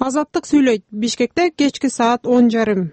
Азаттык сүйлөйт. Бишкекте кечки саат 10:30.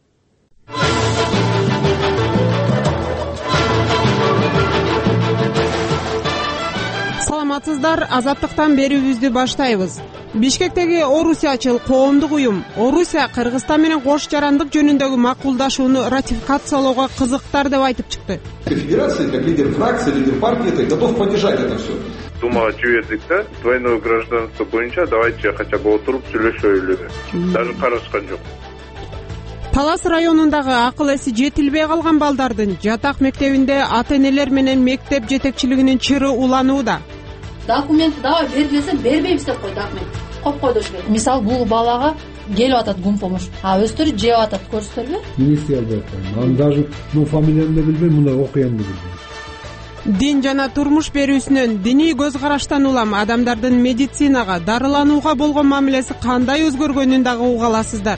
Саламатсыздар, Азаттыктан берүүбүздү баштайбыз. Бишкектеги Орусиячыл коомдук уюм Орусия Кыргызстан менен кош жарандык жөнүндөгү макулдашууну ратификациялоого кызыктар деп айтып чыкты. Федерация, как лидер фракции, лидер партии, готов поддержать это все. Думага жибердик да, двойное гражданство боюнча давайте хотя бы отуруп сүйлөшөлү. Даже карашкан жок. Талас районундагы акыл эси жетилбей калган балдардын жатак мектебинде ата-энелер менен мектеп жетекчилигинин чыры уланууда. Документ давай бергилсе бербейбиз деп кой документ. Коп койдуш керек. Мисалы бул балага келип атат гум помощь. Өздөрү жеп атат, көрсөтөрбү? Министр деп атат. Аны даже фамилияны да билбейм, мына окуянды билбейм. Дин жана турмуш берүүсүнөн, диний көз караштан улам адамдардын медицинага, дарыланууга болгон мамилеси кандай өзгөргөнүн дагы уга аласыздар.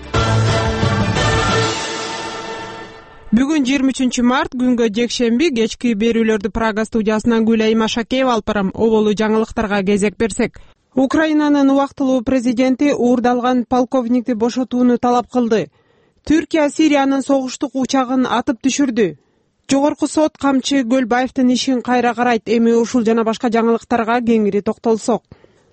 Бүгүн 23 март күнгө жекшемби кечки берүүлөрдү Прага студиясынан Гүлайым Ашакеева алып барам. Оболу жаңылыктарга кезек берсек. Украинанын убактылуу президенти уурдалган полковникти бошотууну талап кылды. Түркия Сириянын согуштук учагын атып түшүрдү. Жогорку сот Камчы Көлбаевдин ишин кайра карайт. Эми ушул жана башка жаңылыктарга кеңири токтолсок.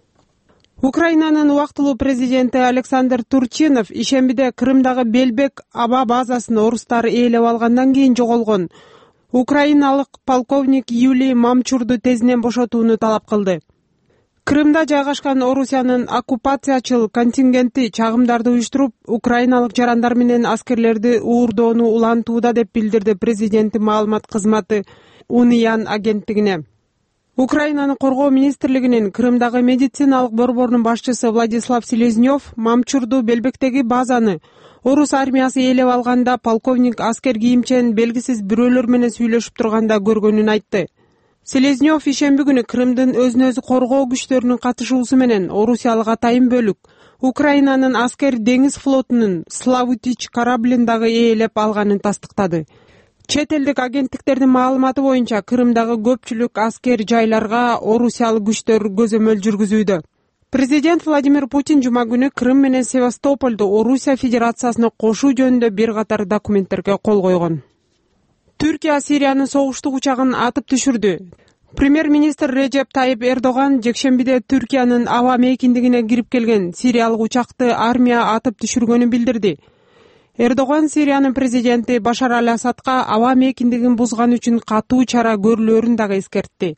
Украинанын убактылуу президенти Александр Турчинов ишембиде Крымдагы Белбек аба базасын орустар ээлеп алгандан кийин жоголгон украиналык полковник Юлий Мамчурду тезинен бошотууну талап кылды. Крымда жайгашкан Орусиянын оккупациячыл контингенти чагымдарды уюштуруп, украиналык жарандар менен аскерлерди уурдоону улантууда деп билдирди президенттин маалымат кызматы УНИАН агенттигине. Украинанын коргоо министрлигинин Крымдагы медициналык борборунун башчысы Владислав Селезнёв Мамчурду Белбектеги базаны орус армиясы ээлеп алганда полковник аскер кийимчен белгисиз бирөөлөр менен сүйлөшүп турганда көргөнүн айтты. Селезнёв ишемби күнү Крымдын өзүн өзү коргоо күчтөрүнүн катышуусу менен орусиялык атайын бөлүк Украинанын аскер деңиз флотунун Славутич кораблин дагы ээлеп алганын тастыктады. Чет элдик агенттиктердин маалыматы боюнча Крымдагы көпчүлүк аскер жайларга орусиялык күчтөр көзөмөл жүргүзүүдө. Президент Владимир Путин жума күнү Крым менен Севастопольду Орусия Федерациясына кошуу жөнүндө бир катар документтерге кол койгон. Түркия Сириянын согуштук учагын атып түшүрдү. Премьер-министр Режеп Тайып Эрдоган жекшембиде Түркиянын аба мейкиндигине кирип келген сириялык учакты армия атып түшүргөнүн билдирди. Эрдоган Сириянын президенти Башар Аль-Асадка аба мейкиндигин бузган үчүн катуу чара көрүлөрүн дагы эскертти.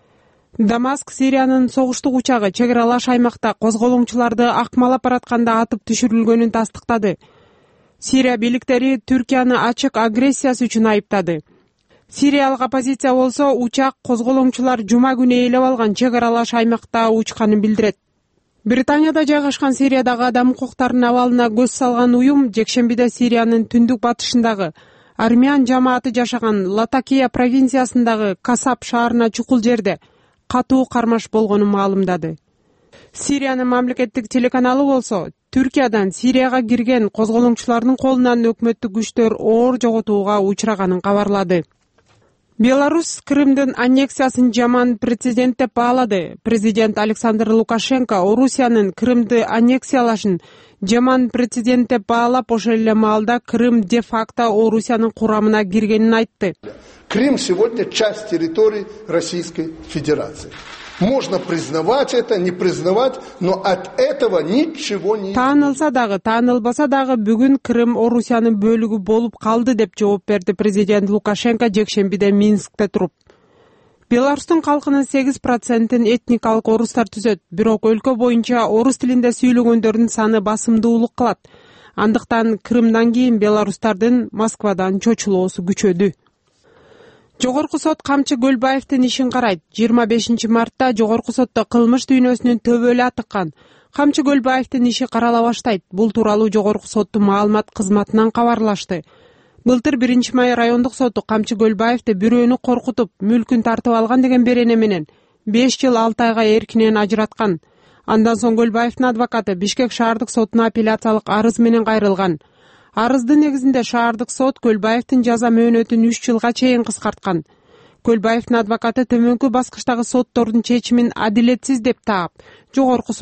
Дамаск Сириянын согуштук учагы чек аралаш аймакта козголоңчуларды акмалап баратканда атып түшүрүлгөнүн тастыктады. Сирия бийликтери Түркияны ачык агрессиясы үчүн айыптады. Сириялык оппозиция болсо учак козголоңчулар жума күнү ээлеп алган чек аралаш аймакта учканын билдирет. Британияда жайгашкан Сириядагы адам укуктарынын абалына көз салган уюм жекшембиде Сириянын түндүк батышындагы армян жамааты жашаган Латакия провинциясындагы Касап шаарына чукул жерде катуу кармаш болгонун маалымдады. Сириянын мамлекеттик телеканалы болсо Түркиядан Сирияга кирген козголоңчулардын колунан өкмөттүк күчтөр оор жоготууга учраганын кабарлады. Беларусь Крымдын аннексиясын жаман прецедент деп баалады. Президент Александр Лукашенко Орусиянын Крымды аннексиялашын жаман прецедент деп баалап, ошол эле маалда Крым де-факто Орусиянын курамына киргенин айтты. Крым сегодня часть территории Российской Федерации. Можно признавать это, не признавать, но от этого ничего не... Таанылса дагы, таанылбаса дагы бүгүн Крым Орусиянын бөлүгү болуп калды деп жооп берди президент Лукашенко жекшембиде Минскте туруп. Беларустун калкынын 8%-ын этникалык орустар түзөт, бирок өлкө боюнча орус тилинде сүйлөгөндөрдүн саны басымдуулук кылат. Андыктан Крымдан кийин беларустардын Москвадан чочулоосу күчөдү. Жогорку сот Камчы Көлбаевдин ишин карайт. 25 мартта жогорку сотто кылмыш дүйнөсүнүн төбөлү атыккан Камчы Көлбаевдин иши карала баштайт. Бул тууралуу жогорку соттун маалымат кызматынан кабарлашты. Былтыр 1-май райондук соту Камчы Көлбаевди бирөөнү коркутуп, мүлкүн тартып алган деген берене менен 5 жыл 6 айга эркинен ажыраткан. Андан соң Көлбаевдин адвокаты Бишкек шаардык сотуна апелляциялык арыз менен кайрылган. Арыздын негизинде шаардык сот Көлбаевдин жаза мөөнөтүн 3 жылга чейин кыскарткан. Көлбаевдин адвокаты төмөнкү баскычтагы соттордун чечимин адилетсиз деп таап, жогорку